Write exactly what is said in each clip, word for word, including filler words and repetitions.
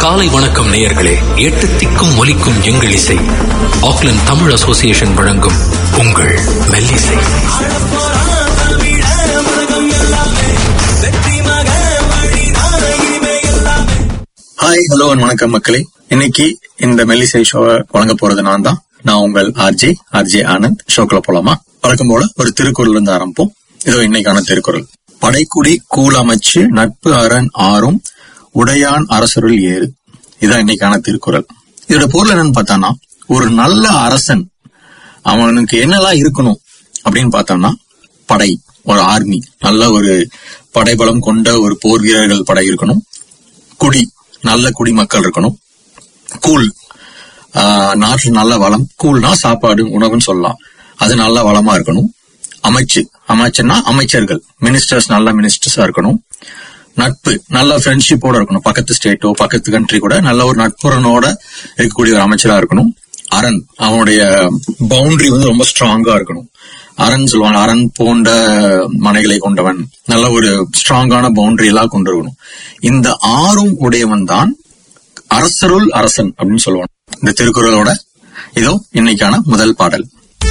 காலை வணக்கம் நேயர்களே. எட்டு திக்கும் ஒலிக்கும் எங்கள் இசை. ஆக்லாந்து தமிழ் அசோசியேஷன் வழங்கும் உங்கள் மெல்லிசை. ஹாய், ஹலோ, வணக்கம் மக்களே. இன்னைக்கு இந்த மெல்லிசை ஷோவை வழங்க போறது நான் தான். நான் உங்கள் ஆர்ஜே ஆர்ஜே ஆனந்த். ஷோக்குள்ள போலாமா? வழக்கம் போல ஒரு திருக்குறள் இருந்து ஆரம்பிப்போம். இதோ இன்னைக்கான திருக்குறள். படைக்குடி கூலமைச்சு நட்பு அரண் ஆறும் உடையான் அரசருள் ஏறு. இதான் இன்னைக்கான திருக்குறள். இதோட பொருள் என்னன்னு பார்த்தானா, ஒரு நல்ல அரசன் அவனுக்கு என்னெல்லாம் இருக்கணும் அப்படின்னு பார்த்தோம்னா, படை, ஒரு ஆர்மி, நல்ல ஒரு படைபலம் கொண்ட ஒரு போர் வீரர்கள் படை இருக்கணும். குடி, நல்ல குடிமக்கள் இருக்கணும். கூழ், ஆஹ் நாட்டு நல்ல வளம். கூழ்னா சாப்பாடு, உணவுன்னு சொல்லலாம். அது நல்ல வளமா இருக்கணும். அமைச்சு, அமைச்சர்னா அமைச்சர்கள், மினிஸ்டர்ஸ் நல்ல மினிஸ்டர்ஸா இருக்கணும். நட்பு, நல்ல ஃப்ரெண்ட்ஷிப்போட இருக்கணும். பக்கத்து ஸ்டேட்டோ பக்கத்து கண்ட்ரி கூட நல்ல ஒரு நட்புறனோட இருக்கக்கூடிய ஒரு அமைச்சரா இருக்கணும். அரண், அவனுடைய பவுண்டரி வந்து ரொம்ப ஸ்ட்ராங்கா இருக்கணும். அரண் சொல்லுவாங்க, அரண் போன்ற மனைகளை கொண்டவன், நல்ல ஒரு ஸ்ட்ராங்கான பவுண்டரி எல்லாம் கொண்டு இருக்கணும். இந்த ஆறும் உடையவன் தான் அரசருள் அரசன் அப்படின்னு சொல்லுவான். இந்த திருக்குறளோட இதோ இன்னைக்கான முதல் பாடல்.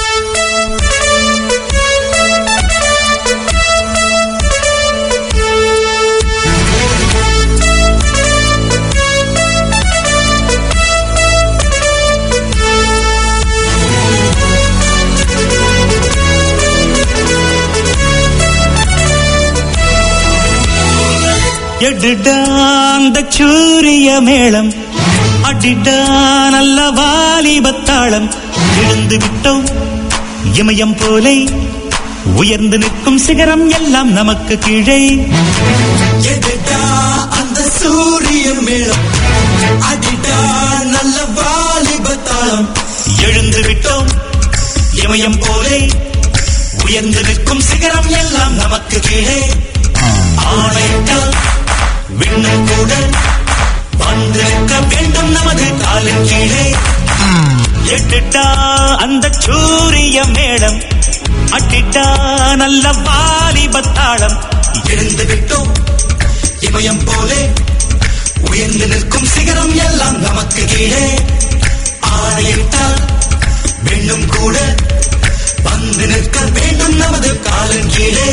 எடுடா அந்த சூரிய மேளம், அடிடா நல்ல வாலிபத்தாளம். எழுந்து விட்டோம் இமயம் போலே, உயர்ந்து நிற்கும் சிகரம் எல்லாம் நமக்கு கீழே. எடுடா அந்த சூரிய மேளம், அடிடா நல்ல வாலிபத்தாளம். எழுந்து விட்டோம் இமயம் போலே, உயர்ந்து நிற்கும் சிகரம் எல்லாம் நமக்கு கீழே. ஆணையிட்டால் விண்ணும் கூட வந்திருக்க வேண்டும் நமது காலின் கீழே. எட்டுட்டா அந்த சூரிய மேளம், அட்டிட்டா நல்ல வாலிபத்தாளம். எழுந்து விட்டோம் இமயம் போலே, உயர்ந்து நிற்கும் சிகரம் எல்லாம் நமக்கு கீழே. ஆணையிட்டால் விண்ணும் கூட வந்து நிற்க வேண்டும் நமது காலின் கீழே.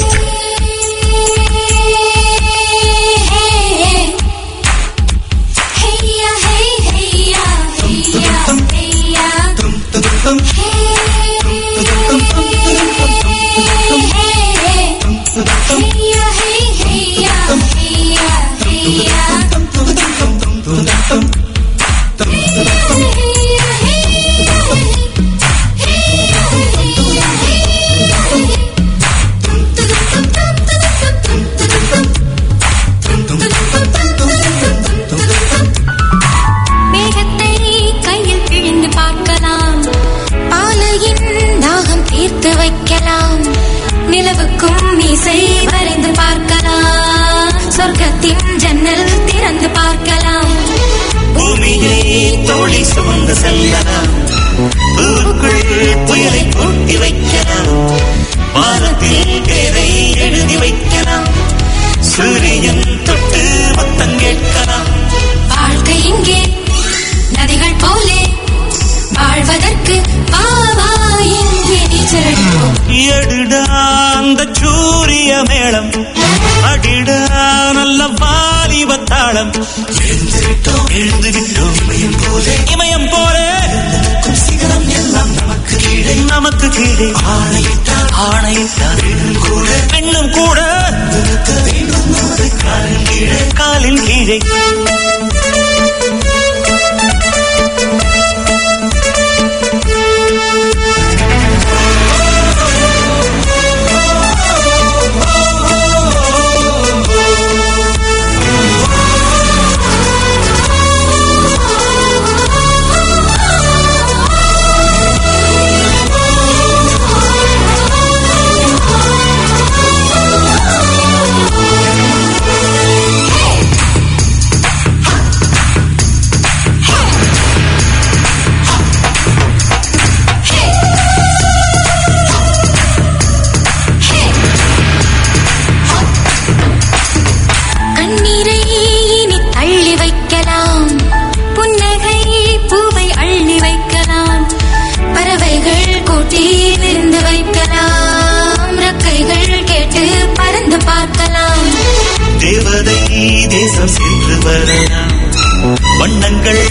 புயலை கூட்டி வைக்கலாம், வாரத்தில் பேரை எழுதி வைக்கலாம், சூரியன் தொட்டு மொத்தம் கேட்கலாம். வாழ்க்கை இங்கே நதிகள் போலே, வாழ்வதற்கு பாவா இங்கே நீச்சல். எடுடா அந்த சூரிய மேளம், அடிடா நல்ல வாலிபத்தாளம். எழுந்து விட்டோம் எழுந்து விட்டோம் இமயம் போலே, இமயம் போலே, சிகரம் எல்லாம் நமக்கு கீழே நமக்கு கீழே. ஆணையிட்டால் ஆணையிட்டால் விண்ணும் கூட பெண்ணும் கூட இருக்க வேண்டும் நமது காலின் கீழே. காலின் கீழே.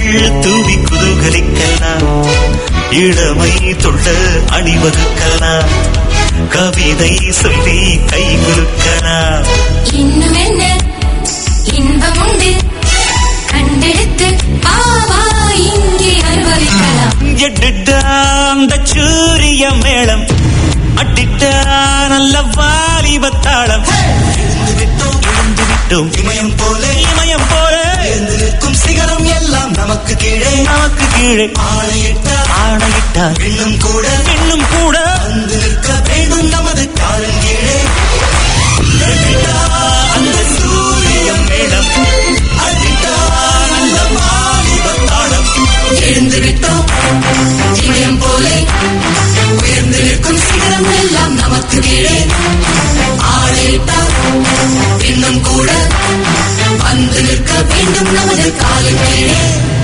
தூவி குதூகலிக்கலாம், இளமை துள்ள அணிவகுக்கலாம், கவிதை சொல்லி கை குலுக்கலாம். இன்னும் என்ன இன்பம் உண்டு கண்டெடுத்து பாவா இங்கே அனுபவிக்கலாம். எட்டுட்டா அந்த சூரிய மேளம், அட்டிட்டா நல்ல வாலிபத்தாளம். எழுந்து விட்டோம் இமயம் போல, இமயம் போல நிற்கும் சிகரம் எல்லாம் நமக்கு கீழே, நமக்கு கீழே ஆணையிட்ட ஆணையிட்டா இன்னும் கூட இன்னும் கூட வந்து நிற்க வேண்டும் நமது காலின் கீழே. எட்டிட்டா அந்த சூரிய மேளம், அட்டிட்டா நல்ல வாலிபத்தாளம். எழுந்து விட்டோம் இமயம் போலே, உயர்ந்து நிற்கும் சிகரம் எல்லாம் நமக்கு கீழே, ஆணையிட்டா இன்னும் கூட வந்து நிற்க வேண்டும் நமது காலின் கீழே.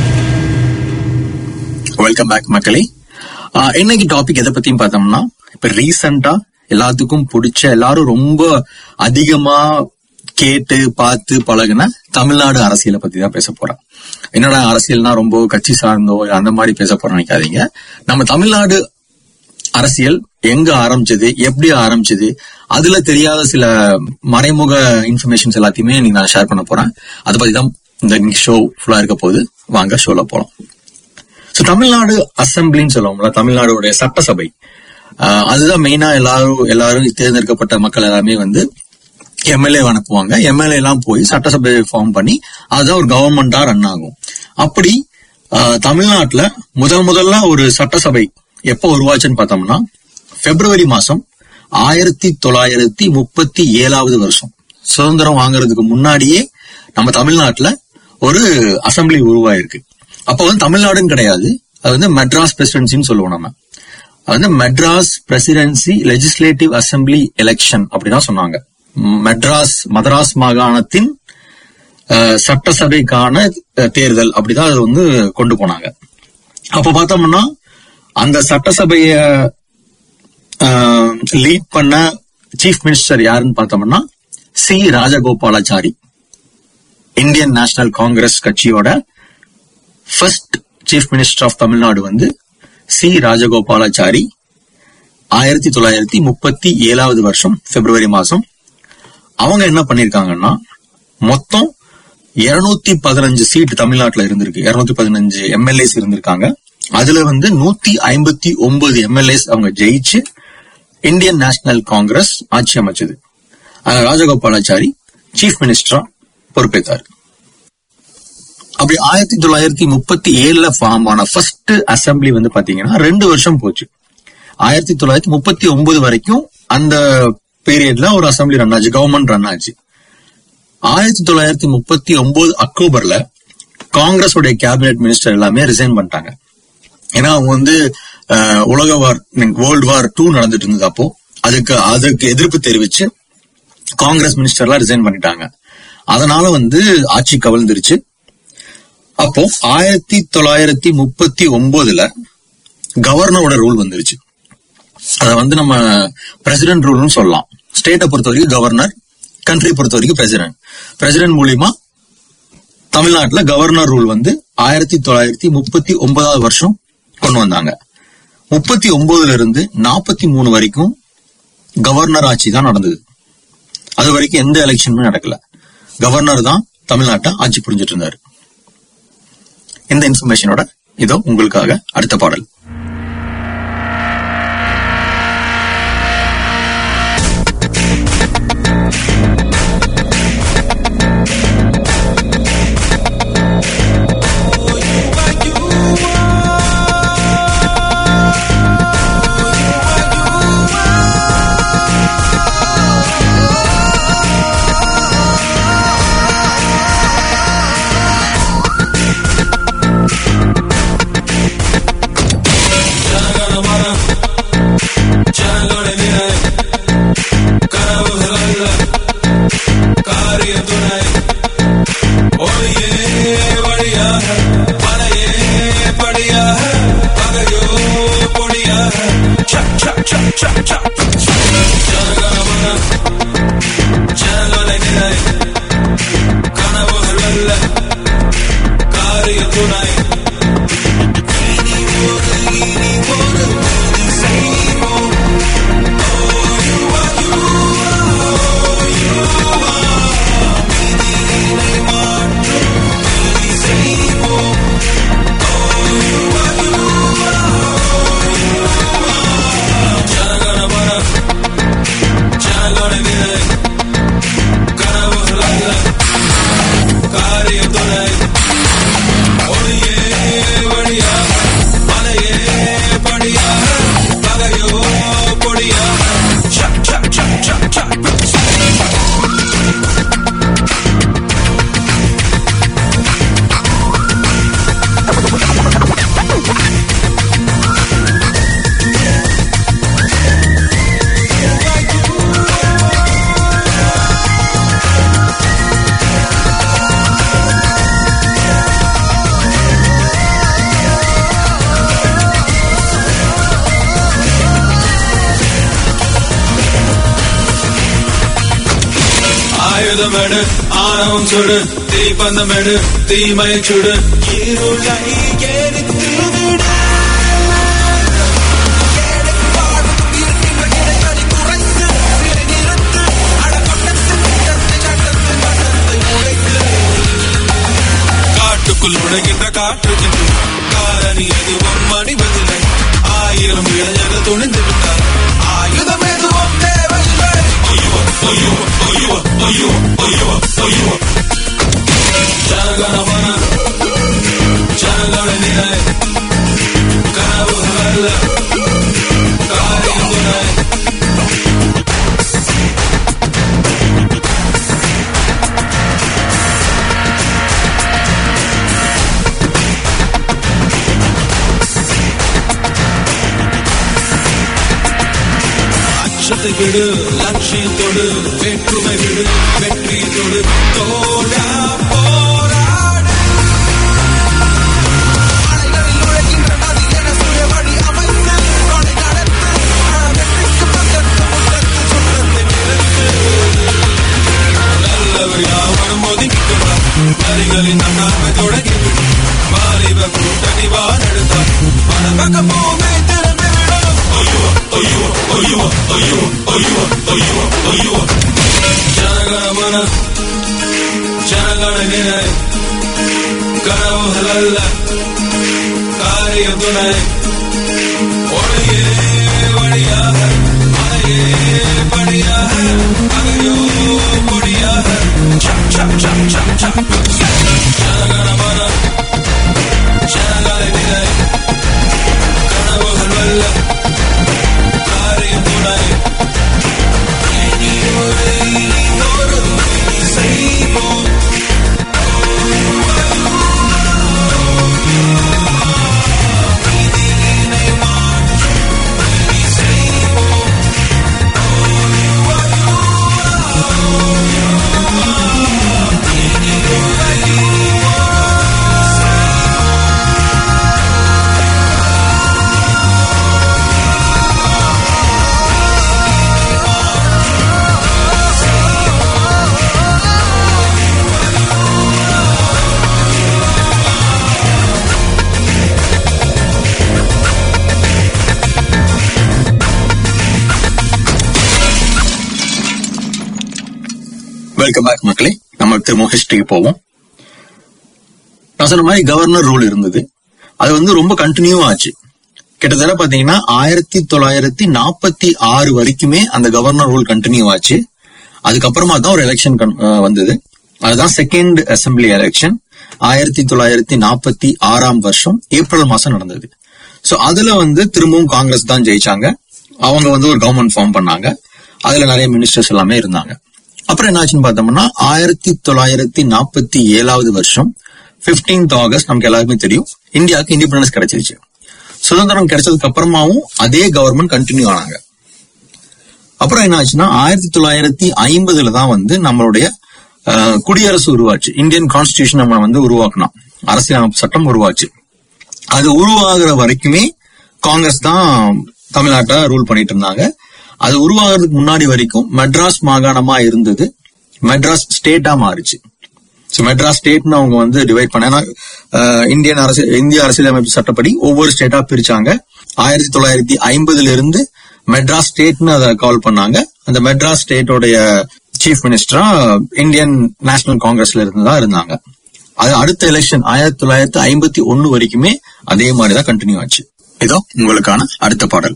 வெல்கம் பேக் மக்களே. ஆஹ் இன்னைக்கு டாபிக் எதை பத்தியும் பார்த்தோம்னா, இப்ப ரீசெண்டா எல்லாத்துக்கும் பிடிச்ச, எல்லாரும் ரொம்ப அதிகமா கேட்டு பார்த்து பழகுன தமிழ்நாடு அரசியலை பத்தி தான் பேச போறேன். என்னடா அரசியல்னா ரொம்ப கட்சி சார்ந்தோ அந்த மாதிரி பேச போறோம் நினைக்காதீங்க. நம்ம தமிழ்நாடு அரசியல் எங்க ஆரம்பிச்சது, எப்படி ஆரம்பிச்சது, அதுல தெரியாத சில மறைமுக இன்ஃபர்மேஷன்ஸ் எல்லாத்தையுமே நீங்க நான் ஷேர் பண்ண போறேன். அதை பத்தி தான் இந்த ஷோ ஃபுல்லா இருக்க போகுது. வாங்க ஷோல போலாம். சோ தமிழ்நாடு அசம்பிளின்னு சொல்லுவோம்ல, தமிழ்நாடுடைய சட்டசபை, அதுதான் மெயினா எல்லாரும் எல்லாரும் தேர்ந்தெடுக்கப்பட்ட மக்கள் எல்லாமே வந்து எம்எல்ஏ அனுப்புவாங்க. எம்எல்ஏ எல்லாம் போய் சட்டசபை ஃபார்ம் பண்ணி அதுதான் ஒரு கவர்மெண்டா ரன் ஆகும். அப்படி தமிழ்நாட்டுல முதல் முதல்ல ஒரு சட்டசபை எப்ப உருவாச்சுன்னு பார்த்தோம்னா, பிப்ரவரி மாசம் ஆயிரத்தி தொள்ளாயிரத்தி முப்பத்தி ஏழாவது வருஷம் சுதந்திரம் வாங்குறதுக்கு முன்னாடியே நம்ம தமிழ்நாட்டுல ஒரு அசம்பிளி உருவாயிருக்கு. அப்ப வந்து தமிழ்நாடுன்னு கிடையாது, அது வந்து மெட்ராஸ் பிரசிடென்சின்னு சொல்லுவோம். நம்ம அது வந்து Madras presidency legislative assembly election அப்படிதான் சொன்னாங்க. மெட்ராஸ் மதராஸ் மாகாணத்தின் சட்டசபைக்கான தேர்தல் அப்படிதான் அது வந்து கொண்டு போனாங்க. அப்ப பார்த்தோம்னா அந்த சட்டசபைய லீட் பண்ண சீஃப் மினிஸ்டர் யாருன்னு பார்த்தோம்னா C Rajagopalachari. Indian National Congress கட்சியோட first chief minister of Tamil Nadu வந்து சி ராஜகோபாலாச்சாரி. ஆயிரத்தி தொள்ளாயிரத்தி முப்பத்தி ஏழாவது வருஷம் பிப்ரவரி மாசம் அவங்க என்ன பண்ணிருக்காங்கன்னா, மொத்தம் இருநூத்தி பதினஞ்சு சீட் தமிழ்நாட்டுல இருந்திருக்கு. இருநூத்தி பதினஞ்சு எம்எல்ஏஸ் இருந்திருக்காங்க. அதுல வந்து நூத்தி ஐம்பத்தி ஒன்பது எம்எல்ஏஸ் அவங்க ஜெயிச்சு இந்தியன் நேஷனல் காங்கிரஸ் ஆட்சி அமைச்சது. ராஜகோபாலாச்சாரி சீஃப் மினிஸ்டரா பொறுப்பேற்றார். அப்படி ஆயிரத்தி தொள்ளாயிரத்தி முப்பத்தி ஏழுல ஃபார்ம் ஆன ஃபர்ஸ்ட் அசம்பிளி வந்து பாத்தீங்கன்னா ரெண்டு வருஷம் போச்சு. ஆயிரத்தி தொள்ளாயிரத்தி முப்பத்தி ஒன்பது வரைக்கும் அந்த பீரியட்ல ஒரு அசம்பிளி ரன் ஆச்சு, கவர்மெண்ட் ரன் ஆச்சு. ஆயிரத்தி தொள்ளாயிரத்தி முப்பத்தி ஒன்பது அக்டோபர்ல காங்கிரஸ் உடைய கேபினெட் மினிஸ்டர் எல்லாமே ரிசைன் பண்ணிட்டாங்க. ஏன்னா அவங்க வந்து உலக வார் வேர்ல்டு வார் டூ நடந்துட்டு இருந்தது. அப்போ அதுக்கு அதுக்கு எதிர்ப்பு தெரிவிச்சு காங்கிரஸ் மினிஸ்டர் எல்லாம் ரிசைன் பண்ணிட்டாங்க. அதனால வந்து ஆட்சி கவிழ்ந்துருச்சு. அப்போ ஆயிரத்தி தொள்ளாயிரத்தி முப்பத்தி ஒன்பதுல கவர்னரோட ரூல் வந்துருச்சு. அத வந்து நம்ம பிரசிடென்ட் ரூல்னு சொல்லலாம். ஸ்டேட்டை பொறுத்த வரைக்கும் கவர்னர், கண்ட்ரி பொறுத்த வரைக்கும் பிரசிடென்ட். பிரசிடென்ட் மூலியமா தமிழ்நாட்டுல கவர்னர் ரூல் வந்து ஆயிரத்தி தொள்ளாயிரத்தி முப்பத்தி ஒன்பதாவது வருஷம் கொண்டு வந்தாங்க. முப்பத்தி ஒன்பதுல இருந்து நாற்பத்தி மூணு வரைக்கும் கவர்னர் ஆட்சி தான் நடந்தது. அது வரைக்கும் எந்த எலெக்ஷனுமே நடக்கல. கவர்னர் தான் தமிழ்நாட்டை ஆட்சி புரிஞ்சிட்டு இருந்தாரு. இந்த இன்ஃபர்மேஷனோட இதோ உங்களுக்காக அடுத்த பாடல். ஆயுதமெடு ஆணவம் சுடு தீப்பந்தமெடு தீமை சுடு இருளை எரித்து விடு காட்டுக்குள் உடைகின்ற காற்று காரணி எதுவும் மணிவதில்லை ஆயிரம் இளைஞர்கள் துணிந்து விட்டார் ஆயுதம் எதுவும் தேவையில்லை ஜனகணமன ஜனகண நிலை கனவுகள் அல்ல காரியம் துணை அச்சத்தை விடு லட்சியத்தோடு வேற்றுமை விடு வெற்றியத்தோடு தோடா போராடு அலைகளில் நுழைகின்ற நதி என சுயவழி அமைத்து கொடை நடத்து வெற்றிக்கு பக்கத்து முட்டத்து சுற்றத்தை நிறுத்து நல்லவர் யாவரும் ஒதுக்கிக்கொண்டார் நரிகளின் நன்னாமை தொடங்கிவிடும் வாலிப கூட்டணி வாரெடுத்தார் மனமக பூமி திரும்பி விடும் ஐயோ ஐயோ ஐயோ ஐயோ ஐயோ ஐயோ ஜனகணமன ஜனகண நிலை கனவுகள் அல்ல காரியம் துணை ஒளியே வழியாக மலையே படியாக அகையோ பொடியாக ஜனகணமன ஜனகண நிலை கனவுகள் அல்ல காரியம் துணை செய்வோம் வெல்கம் பேக் மக்களே. நம்ம திரும்ப ஹிஸ்டரிக்கு போவோம். நான் சொன்ன மாதிரி கவர்னர் ரூல் இருந்தது. அது வந்து ரொம்ப கண்டினியூ ஆச்சு. கிட்டத்தட்ட பாத்தீங்கன்னா ஆயிரத்தி தொள்ளாயிரத்தி நாற்பத்தி ஆறு வரைக்குமே அந்த கவர்னர் ரூல் கண்டினியூ ஆச்சு. அதுக்கப்புறமா தான் ஒரு எலெக்ஷன் வந்தது. அதுதான் செகண்ட் அசம்பிளி எலெக்ஷன் ஆயிரத்தி தொள்ளாயிரத்தி நாற்பத்தி ஆறாம் வருஷம் ஏப்ரல் மாசம் நடந்தது. சோ அதுல வந்து திரும்பவும் காங்கிரஸ் தான் ஜெயிச்சாங்க. அவங்க வந்து ஒரு கவர்மெண்ட் ஃபார்ம் பண்ணாங்க. அதுல நிறைய மினிஸ்டர்ஸ் எல்லாமே இருந்தாங்க. அப்புறம் என்ன ஆச்சுன்னு பார்த்தோம்னா ஆயிரத்தி தொள்ளாயிரத்தி நாற்பத்தி ஏழாவது வருஷம் பிப்டீன்த் ஆகஸ்ட் நமக்கு எல்லாருக்குமே தெரியும் இந்தியாவுக்கு இண்டிபெண்டன்ஸ் கிடைச்சிருச்சு. சுதந்திரம் கிடைச்சதுக்கு அப்புறமாவும் அதே கவர்மெண்ட் கண்டினியூ ஆனாங்க. அப்புறம் என்ன ஆச்சுன்னா ஆயிரத்தி தொள்ளாயிரத்தி ஐம்பதுல தான் வந்து நம்மளுடைய குடியரசு உருவாச்சு. இந்தியன் கான்ஸ்டிடியூஷன் நம்ம வந்து உருவாக்கணும், அரசியலமைப்பு சட்டம் உருவாச்சு. அது உருவாகிற வரைக்குமே காங்கிரஸ் தான் தமிழ்நாட்டை ரூல் பண்ணிட்டு இருந்தாங்க. அது உருவாகிறதுக்கு முன்னாடி வரைக்கும் மெட்ராஸ் மாகாணமா இருந்தது, மெட்ராஸ் ஸ்டேட்டா மாறிச்சு. மெட்ராஸ் ஸ்டேட்னு அவங்க வந்து டிவைட் பண்ண இந்தியன் அரசு இந்திய அரசியலமைப்பு சட்டப்படி ஒவ்வொரு ஸ்டேட்டா பிரிச்சாங்க. ஆயிரத்தி தொள்ளாயிரத்தி ஐம்பதுல இருந்து மெட்ராஸ் ஸ்டேட்னு அதை கால் பண்ணாங்க. அந்த மெட்ராஸ் ஸ்டேட்டோடைய சீஃப் மினிஸ்டரா இந்தியன் நேஷனல் காங்கிரஸ்ல இருந்து தான் இருந்தாங்க. அது அடுத்த எலெக்ஷன் ஆயிரத்தி தொள்ளாயிரத்தி ஐம்பத்தி ஒன்னு வரைக்குமே அதே மாதிரிதான் கண்டினியூ ஆச்சு. இதோ உங்களுக்கான அடுத்த பாடல்.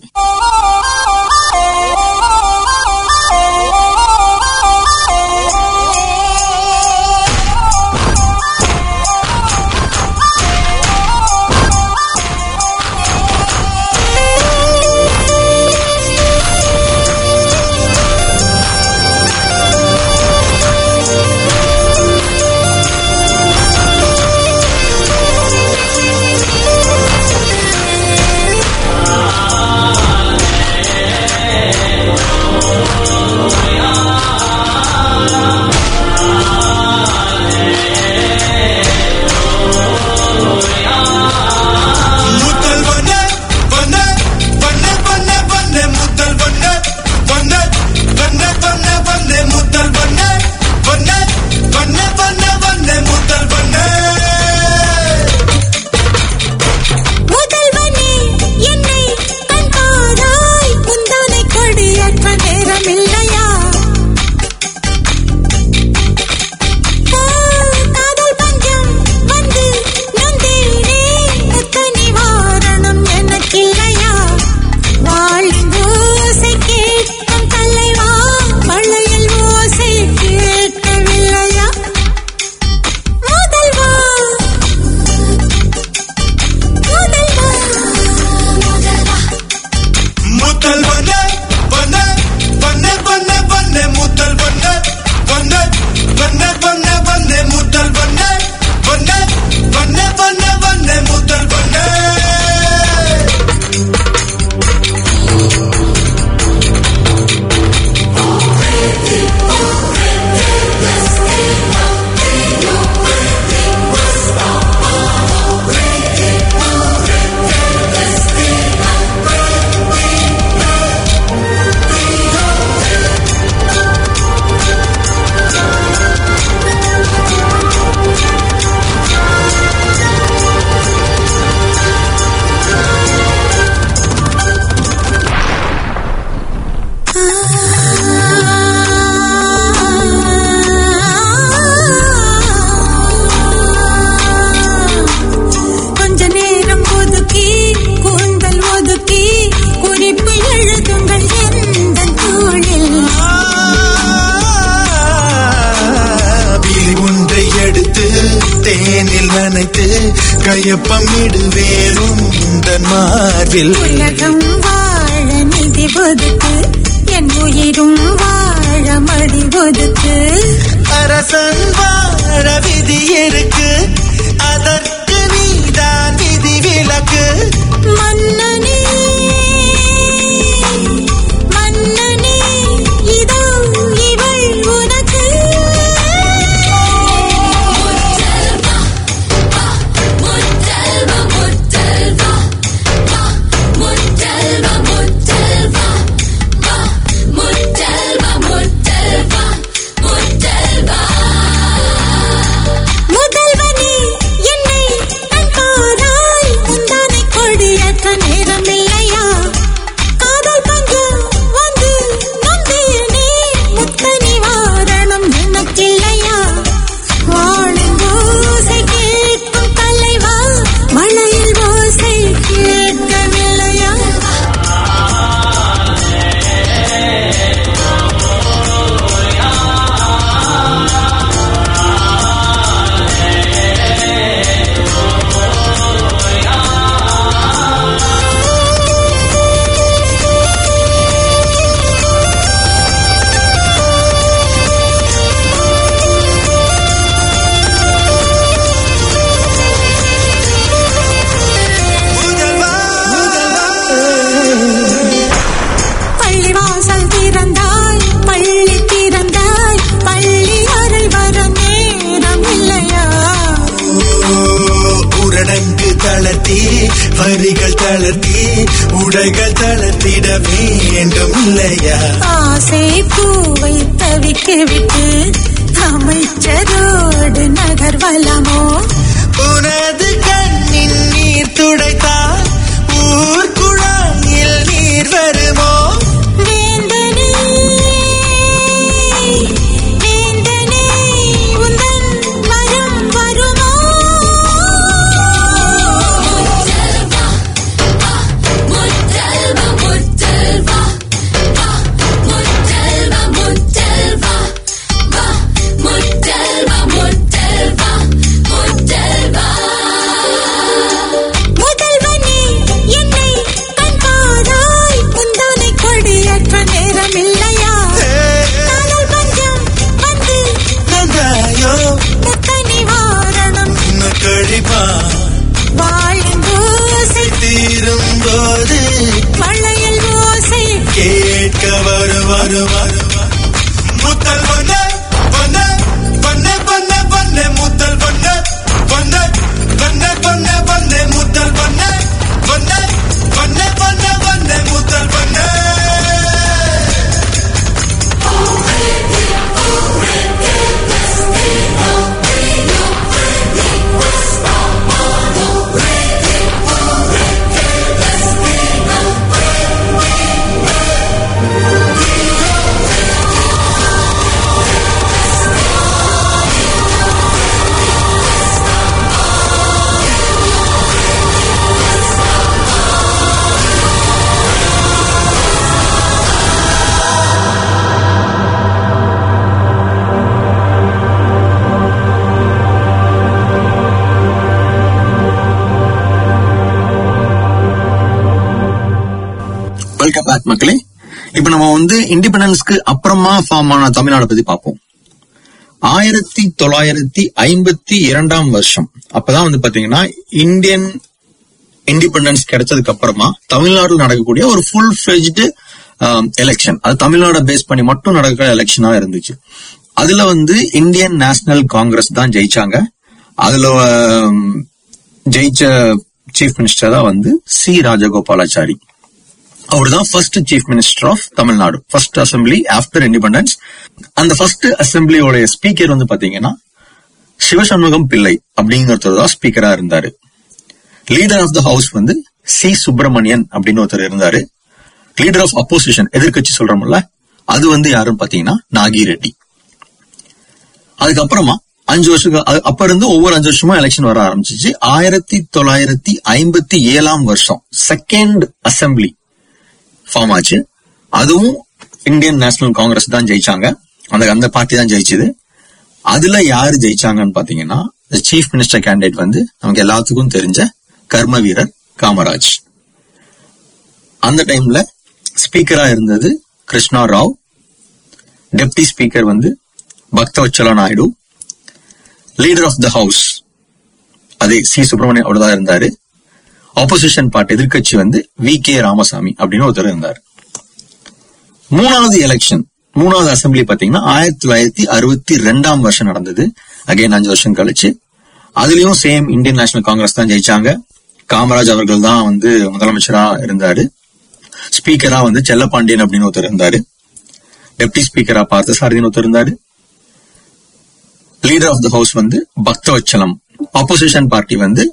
கையொப்பமிடுவேனும் உந்தன் மார்பில். உலகம் வாழ நிதி ஒதுக்கு, என் உயிரும் வாழ மடி ஒதுக்கு. அரசன் வாழ விதி இருக்கு, அதற்கு நீதான் விதி விலக்கு. மன்னனே மன்னனே இதோ இவள் உனக்கு. முதல்வனே என்னை கண்பாராய், உந்தானை கொடியேற்ற நேரம் இல்லையா? காதல் பஞ்சம் வந்து நம்பியனே, முத்த நிவாரணம் எனக்கில்லையா? வானின் ஓசை கேட்கும் தலைவா, மழையில் ஓசை கேட்கவில்லையா? பள்ளிவாசல் திறந்தாய், பள்ளி திறந்தாய், பள்ளி அறை வர நேரம் இல்லையா? உரடங்கு தளர்த்தி வரிகள் தளர்த்தி உடைகள் தளர்த்திட வேண்டும் இல்லையா? ஆசை பூவை தவிக்க விட்டு அமைச்சரோடு நகர்வலமோ? உனது கண்ணின் நீர் துடைத்தால் ஊர் குழாயில் நீர் வருமோ? வேந்தனே வேந்தனே உந்தன் வரம் வருமோ? முதல்வனே என்னை கண்பாராய், உந்தானை கொடியேற்ற நேரம் இல்லையா? காதல் பஞ்சம் வந்து நந்தாயோ முத்த நிவாரணம் கழிப்பா வாழின் ஓசை தீரும் போது மழையில் ஓசை. கேட்க வரு வரு வரு முத்தல் பொண்ண பொண்ண பொண்ண பொண்ண பொண்ண முத்தல் பொண்ண பொண்ண பொண்ண பொண்ண பொண்ண முத்தல் பொண்ண பொண்ண பொண்ண பொண்ண பொண்ண முத்தல் பொண்ண. வெல்கம் பேக் மக்களே. இப்ப நம்ம வந்து இண்டிபெண்டன்ஸ்க்கு அப்புறமா ஃபார்ம் ஆன தமிழ்நாடு பத்தி பார்ப்போம். ஆயிரத்தி தொள்ளாயிரத்தி ஐம்பத்தி இரண்டாம் வருஷம் அப்பதான் வந்து பாத்தீங்கன்னா இந்தியன் இண்டிபெண்டன்ஸ் கிடைச்சதுக்கு அப்புறமா தமிழ்நாடு நடக்கக்கூடிய ஒரு ஃபுல் ஃபிளெஜ்டு எலெக்ஷன், அது தமிழ்நாடு பேஸ் பண்ணி மட்டும் நடக்கிற எலெக்ஷனா இருந்துச்சு. அதுல வந்து இந்தியன் நேஷனல் காங்கிரஸ் தான் ஜெயிச்சாங்க. அதுல ஜெயிச்ச சீஃப் மினிஸ்டர் தான் வந்து சி ராஜகோபாலாச்சாரி. அவர் தான் first chief minister of Tamil Nadu, first assembly after independence. அந்த ஃபர்ஸ்ட் அசம்பிளியோட ஸ்பீக்கர் வந்து பாத்தீங்கன்னா சிவசண்முகம் பிள்ளை அப்படிங்கிறவர் தான் ஸ்பீக்கரா இருந்தாரு. லீடர் ஆஃப் த ஹவுஸ் வந்து சி சுப்பிரமணியன் அப்படின்னு ஒருத்தர் இருந்தாரு. லீடர் ஆஃப் அப்போசிஷன், எதிர்கட்சி சொல்றோம்ல, அது வந்து யாருன்னு பாத்தீங்கன்னா நாகி ரெட்டி. அதுக்கப்புறமா அஞ்சு வருஷம் அப்ப இருந்து ஒவ்வொரு அஞ்சு வருஷமா எலெக்ஷன் வர ஆரம்பிச்சிச்சு. ஆயிரத்தி தொள்ளாயிரத்தி ஐம்பத்தி ஏழாம் வருஷம் செகண்ட் அசம்பிளி ஃபார்ம் ஆச்சு. அதுவும் இந்தியன் நேஷனல் காங்கிரஸ் தான் ஜெயிச்சாங்க. அந்த அந்த பார்ட்டி தான் ஜெயிச்சது. அதுல யாரு ஜெயிச்சாங்கன்னு பாத்தீங்கன்னா சீஃப் மினிஸ்டர் கேண்டிடேட் வந்து நமக்கு எல்லாத்துக்கும் தெரிஞ்ச கர்ம வீரர் காமராஜ். அந்த டைம்ல ஸ்பீக்கரா இருந்தது கிருஷ்ணா ராவ், டெப்டி ஸ்பீக்கர் வந்து Bhaktavatsala Naidu, leader of the house அதே சி சுப்பிரமணியம் அவர்தான் இருந்தாரு. ஆப்போசிஷன் பார்ட்டி எதிர்கட்சி வந்து வி கே ராமசாமி அப்படின்னு ஒருத்தர் இருந்தார். மூணாவது எலெக்ஷன், மூணாவது அசம்பிளி பாத்தீங்கன்னா ஆயிரத்தி தொள்ளாயிரத்தி அறுபத்தி ரெண்டாம் வருஷம் நடந்தது. அகைன் அஞ்சு வருஷம் கழிச்சு அதுலயும் சேம் இந்தியன் நேஷனல் காங்கிரஸ் தான் ஜெயிச்சாங்க. காமராஜ் அவர்கள் தான் வந்து முதலமைச்சரா இருந்தாரு. ஸ்பீக்கரா வந்து செல்லப்பாண்டியன் அப்படின்னு ஒருத்தர் இருந்தாரு. டெப்டி ஸ்பீக்கரா பார்த்தசாரதின்னு ஒருத்தர் இருந்தாரு. லீடர் ஆஃப் த ஹவுஸ் வந்து பக்தவச்சலம். ஆப்போசிஷன் பார்ட்டி வந்து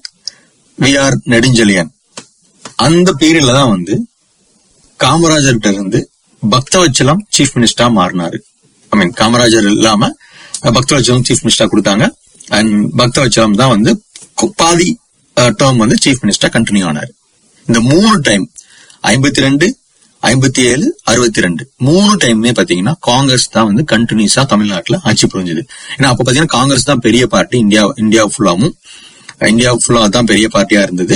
வி ஆர் நெடுஞ்செழியன். அந்த பீரியட்ல தான் வந்து காமராஜர்கிட்ட இருந்து பக்தவச்சலம் சீஃப் மினிஸ்டரா மாறினாரு. ஐ மீன் காமராஜர் இல்லாம பக்தவச்சலம் சீஃப் மினிஸ்டரா கொடுத்தாங்க. அண்ட் பக்தவச்சலம் தான் வந்து பாதி டேர்ம் வந்து சீஃப் மினிஸ்டரா கண்டினியூ ஆனாரு. இந்த மூணு டைம் ஐம்பத்தி ரெண்டு ஐம்பத்தி ஏழு அறுபத்தி ரெண்டு மூணு டைமே பாத்தீங்கன்னா காங்கிரஸ் தான் வந்து கண்டினியூஸா தமிழ்நாட்டுல ஆட்சி புரிஞ்சுது. ஏன்னா அப்ப பாத்தீங்கன்னா காங்கிரஸ் தான் பெரிய பார்ட்டி. இந்தியா இந்தியா ஃபுல்லாவும் இந்தியா ஃபுல்லா தான் பெரிய பார்ட்டியா இருந்தது.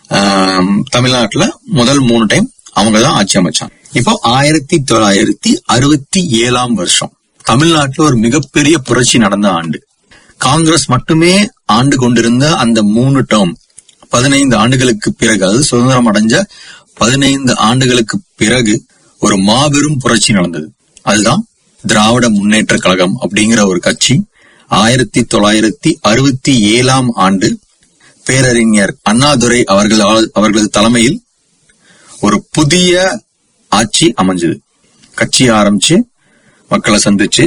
தமிழ்நாட்டுல முதல் மூணு டைம் அவங்க தான் ஆட்சி அமைச்சாங்க. இப்போ ஆயிரத்தி தொள்ளாயிரத்தி அறுபத்தி ஏழாம் வருஷம் தமிழ்நாட்டுல ஒரு மிகப்பெரிய புரட்சி நடந்த ஆண்டு. காங்கிரஸ் மட்டுமே ஆண்டு கொண்டிருந்த அந்த மூணு டேர்ம் பதினைந்து ஆண்டுகளுக்கு பிறகு, அது சுதந்திரம் அடைஞ்ச பதினைந்து ஆண்டுகளுக்கு பிறகு ஒரு மாபெரும் புரட்சி நடந்தது. அதுதான் திராவிட முன்னேற்ற கழகம் அப்படிங்கிற ஒரு கட்சி ஆயிரத்தி தொள்ளாயிரத்தி அறுபத்தி ஏழாம் ஆண்டு பேரறிஞர் அண்ணாதுரை அவர்கள் அவர்களது தலைமையில் ஒரு புதிய ஆட்சி அமைஞ்சது. கட்சி ஆரம்பிச்சு மக்களை சந்திச்சு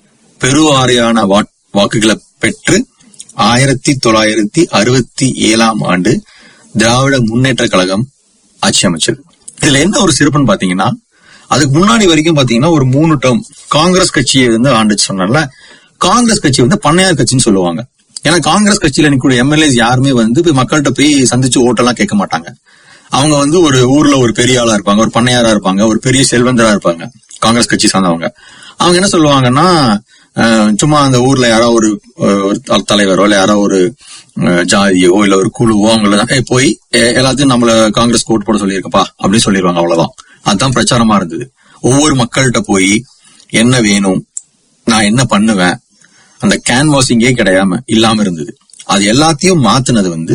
பெருவாரியான வாக்குகளை பெற்று ஆயிரத்தி தொள்ளாயிரத்தி அறுபத்தி ஏழாம் ஆண்டு திராவிட முன்னேற்ற கழகம் ஆட்சி அமைச்சது. இதுல என்ன ஒரு சிறப்புன்னு பாத்தீங்கன்னா, அதுக்கு முன்னாடி வரைக்கும் பாத்தீங்கன்னா ஒரு மூணு டேர்ம் காங்கிரஸ் கட்சியை வந்து ஆண்டுச்சு சொன்னால, காங்கிரஸ் கட்சி வந்து பண்ணையார் கட்சின்னு சொல்லுவாங்க. ஏன்னா காங்கிரஸ் கட்சியில நிற்கக்கூடிய எம்எல்ஏஸ் யாருமே வந்து போய் மக்கள்கிட்ட போய் சந்திச்சு ஓட்டெல்லாம் கேட்க மாட்டாங்க. அவங்க வந்து ஒரு ஊர்ல ஒரு பெரிய ஆளா இருப்பாங்க, ஒரு பண்ணையாரா இருப்பாங்க, ஒரு பெரிய செல்வந்தரா இருப்பாங்க. காங்கிரஸ் கட்சி சார்ந்தவங்க அவங்க என்ன சொல்லுவாங்கன்னா, சும்மா அந்த ஊர்ல யாரோ ஒரு தலைவரோ இல்ல யாரோ ஒரு ஜாதியோ இல்ல ஒரு குழுவோ அவங்கள போய் எல்லாத்தையும் நம்மள காங்கிரஸ் ஓட்டு போட சொல்லியிருக்கப்பா அப்படின்னு சொல்லிடுவாங்க. அவ்வளவுதான். அதுதான் பிரச்சாரமா இருந்தது. ஒவ்வொரு மக்கள்கிட்ட போய் என்ன வேணும், நான் என்ன பண்ணுவேன், அந்த கேன்வாசிங்கே கிடையாம இல்லாம இருந்தது. அது எல்லாத்தையும் மாத்தினது வந்து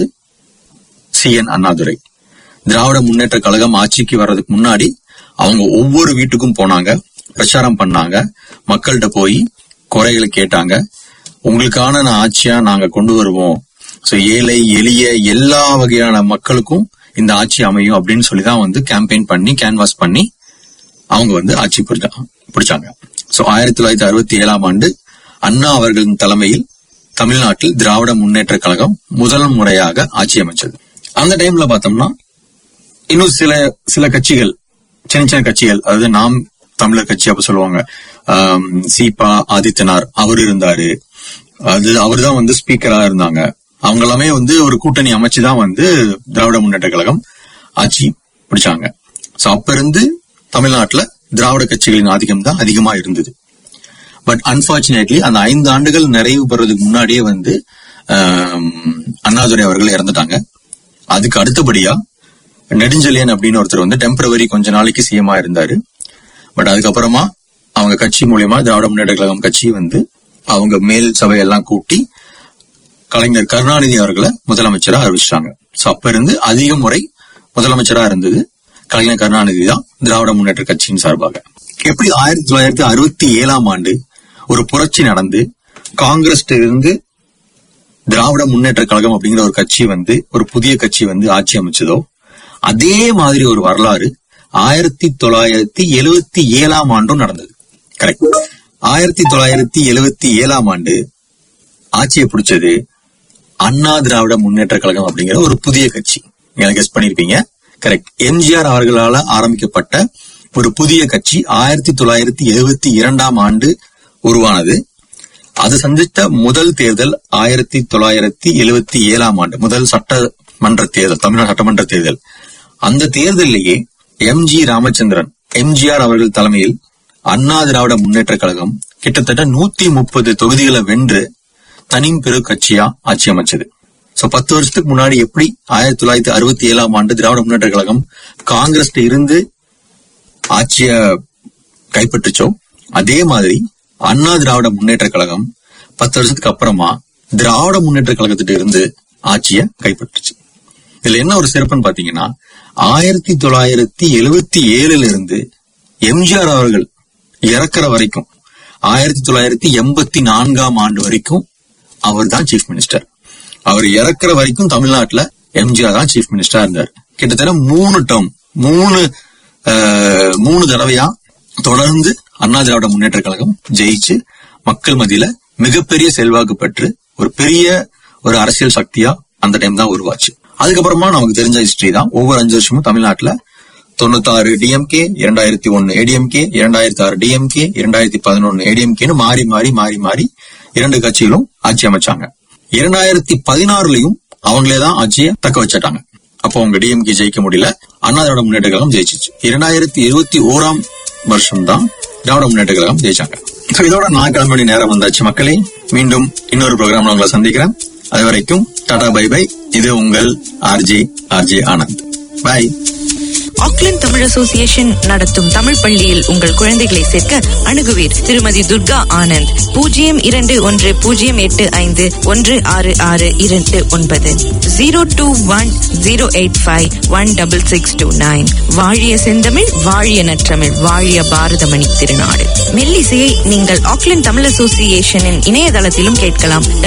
சி என் அண்ணாதுரை. திராவிட முன்னேற்ற கழகம் ஆட்சிக்கு வர்றதுக்கு முன்னாடி அவங்க ஒவ்வொரு வீட்டுக்கும் போனாங்க, பிரச்சாரம் பண்ணாங்க, மக்கள்கிட்ட போய் குறைகளை கேட்டாங்க. உங்களுக்கான நான் ஆட்சியா நாங்க கொண்டு வருவோம், சோ ஏழை எளிய எல்லா வகையான மக்களுக்கும் இந்த ஆட்சி அமையும் அப்படின்னு சொல்லிதான் வந்து கேம்பெயின் பண்ணி கேன்வாஸ் பண்ணி அவங்க வந்து ஆட்சி பிடிச்சாங்க. சோ ஆயிரத்தி தொள்ளாயிரத்தி அறுபத்தி ஏழாம் ஆண்டு அண்ணா அவர்களின் தலைமையில் தமிழ்நாட்டில் திராவிட முன்னேற்ற கழகம் முதல் முறையாக ஆட்சி அமைச்சது. அந்த டைம்ல பார்த்தோம்னா இன்னும் சில சில கட்சிகள், சின்ன சின்ன கட்சிகள், அதாவது நாம் தமிழர் கட்சி அப்ப சொல்லுவாங்க, சீபா ஆதித்யநாத் அவர் இருந்தாரு. அது அவர் தான் வந்து ஸ்பீக்கரா இருந்தாங்க. அவங்க எல்லாமே வந்து ஒரு கூட்டணி அமைச்சுதான் வந்து திராவிட முன்னேற்ற கழகம் ஆட்சி பிடிச்சாங்க. சோ அப்ப இருந்து தமிழ்நாட்டுல திராவிட கட்சிகளின் ஆதிக்கம் தான் அதிகமா இருந்தது. பட் அன்பார்ச்சுனேட்லி அந்த ஐந்து ஆண்டுகள் நிறைவு பெறதுக்கு முன்னாடியே வந்து அண்ணாதுரை அவர்கள் இறந்துட்டாங்க. அதுக்கு அடுத்தபடியா நெடுஞ்செழியன் அப்படின்னு ஒருத்தர் வந்து டெம்பரவரி கொஞ்ச நாளைக்கு சிஎம்மா இருந்தாரு. பட் அதுக்கப்புறமா அவங்க கட்சி மூலியமா திராவிட முன்னேற்ற கழகம் கட்சி வந்து அவங்க மேல் சபையெல்லாம் கூட்டி கலைஞர் கருணாநிதி அவர்களை முதலமைச்சரா அறிவிச்சிட்டாங்க. சோ அப்ப இருந்து அதிக முறை முதலமைச்சரா இருந்தது கலைஞர் கருணாநிதி தான் திராவிட முன்னேற்ற கட்சியின் சார்பாக. எப்படி ஆயிரத்தி தொள்ளாயிரத்தி அறுபத்தி ஏழாம் ஆண்டு ஒரு புரட்சி நடந்து காங்கிரஸ் இருந்து திராவிட முன்னேற்ற கழகம் அப்படிங்கிற ஒரு கட்சி வந்து ஒரு புதிய கட்சி வந்து ஆட்சி அமைச்சதோ, அதே மாதிரி ஒரு வரலாறு ஆயிரத்தி தொள்ளாயிரத்தி எழுவத்தி ஏழாம் ஆண்டும் நடந்தது. கரெக்ட். ஆயிரத்தி தொள்ளாயிரத்தி எழுவத்தி ஏழாம் ஆண்டு ஆட்சியை பிடிச்சது அண்ணா திராவிட முன்னேற்ற கழகம் அப்படிங்கிற ஒரு புதிய கட்சி. நீங்க கெஸ் பண்ணிருப்பீங்க. கரெக்ட். எம்ஜிஆர் அவர்களால ஆரம்பிக்கப்பட்ட ஒரு புதிய கட்சி ஆயிரத்தி தொள்ளாயிரத்தி எழுவத்தி இரண்டாம் ஆண்டு உருவானது. அது சந்தித்த முதல் தேர்தல் ஆயிரத்தி தொள்ளாயிரத்தி எழுவத்தி ஏழாம் ஆண்டு முதல் சட்டமன்ற தேர்தல், தமிழ்நாடு சட்டமன்ற தேர்தல். அந்த தேர்தலிலேயே எம் ஜி ராமச்சந்திரன் எம்ஜிஆர் அவர்கள் தலைமையில் அண்ணா திராவிட முன்னேற்ற கழகம் கிட்டத்தட்ட நூத்தி முப்பது தொகுதிகளை வென்று தனியும் பெரு கட்சியா ஆட்சி அமைச்சது. சோ பத்து வருஷத்துக்கு முன்னாடி எப்படி ஆயிரத்தி தொள்ளாயிரத்தி அறுபத்தி ஏழாம் ஆண்டு திராவிட முன்னேற்ற கழகம் காங்கிரஸ்ல இருந்து ஆட்சிய கைப்பற்றுச்சோ, அதே மாதிரி அண்ணா திராவிட முன்னேற்ற கழகம் பத்து வருஷத்துக்கு அப்புறமா திராவிட முன்னேற்ற கழகத்திட்ட இருந்து ஆட்சிய கைப்பற்றுச்சு. இதுல என்ன ஒரு சிறப்புன்னு பாத்தீங்கன்னா, ஆயிரத்தி தொள்ளாயிரத்தி எழுபத்தி ஏழுல இருந்து எம்ஜிஆர் அவர்கள் இறக்குற வரைக்கும் ஆயிரத்தி தொள்ளாயிரத்தி எண்பத்தி நான்காம் ஆண்டு வரைக்கும் அவர் தான் சீஃப் மினிஸ்டர். அவர் இறக்குற வரைக்கும் தமிழ்நாட்டுல எம்ஜிஆர் தான் சீஃப் மினிஸ்டரா இருந்தார். கிட்டத்தட்ட மூணு டேர்ம் மூணு மூணு தடவையா தொடர்ந்து அண்ணா திராவிட முன்னேற்ற கழகம் ஜெயிச்சு மக்கள் மத்தியில மிகப்பெரிய செல்வாக்கு பெற்று ஒரு பெரிய ஒரு அரசியல் சக்தியா அந்த டைம் தான் உருவாச்சு. அதுக்கப்புறமா நமக்கு தெரிஞ்ச ஹிஸ்டரி தான். ஒவ்வொரு அஞ்சு வருஷமும் தமிழ்நாட்டுல தொண்ணூத்தி ஆறு டிஎம்கே, இரண்டாயிரத்தி ஒன்னு ஏடிஎம்கே, இரண்டாயிரத்தி ஆறு டிஎம்கே, இரண்டாயிரத்தி பதினொன்னு ஏடிஎம்கேன்னு மாறி மாறி மாறி மாறி இரண்டு கட்சிகளும் ஆட்சி அமைச்சாங்க. இரண்டாயிரத்தி பதினாறுலயும் அவங்களேதான் ஆட்சியை தக்க வச்சுட்டாங்க. அப்போ அவங்க டிஎம்கே ஜெயிக்க முடியல, அண்ணா திராவிட முன்னேற்ற கழகம் ஜெயிச்சிச்சு. இரண்டாயிரத்தி இருபத்தி ஓராம் வருஷம் தான் திராவிட முன்னேற்ற கழகம் ஜெயிச்சாங்க. இதோட நான் கிளம்ப வேண்டிய நேரம் வந்தாச்சு மக்களே. மீண்டும் இன்னொரு ப்ரோக்ராம்ல உங்களை சந்திக்கிறேன். அது வரைக்கும் டாடா பை பை. இது உங்கள் RJ RJ Anand. Bye. Auckland Tamil association நடத்தும் தமிழ் பள்ளியில் உங்கள் குழந்தைகளை சேர்க்க அணுகுவீர் திருமதி துர்கா ஆனந்த். பூஜ்ஜியம் இரண்டு ஒன்று பூஜ்ஜியம் எட்டு ஐந்து ஒன்று ஆறு ஆறு இரண்டு ஒன்பது zero two one zero eight five one double six two nine. வாழிய செந்தமிழ், வாழிய நற்றமிழ், வாழிய பாரதமணி திருநாடு. மெல்லிசையை நீங்கள் ஆக்லாந்து தமிழ் அசோசியேஷனின் இணையதளத்திலும் கேட்கலாம்.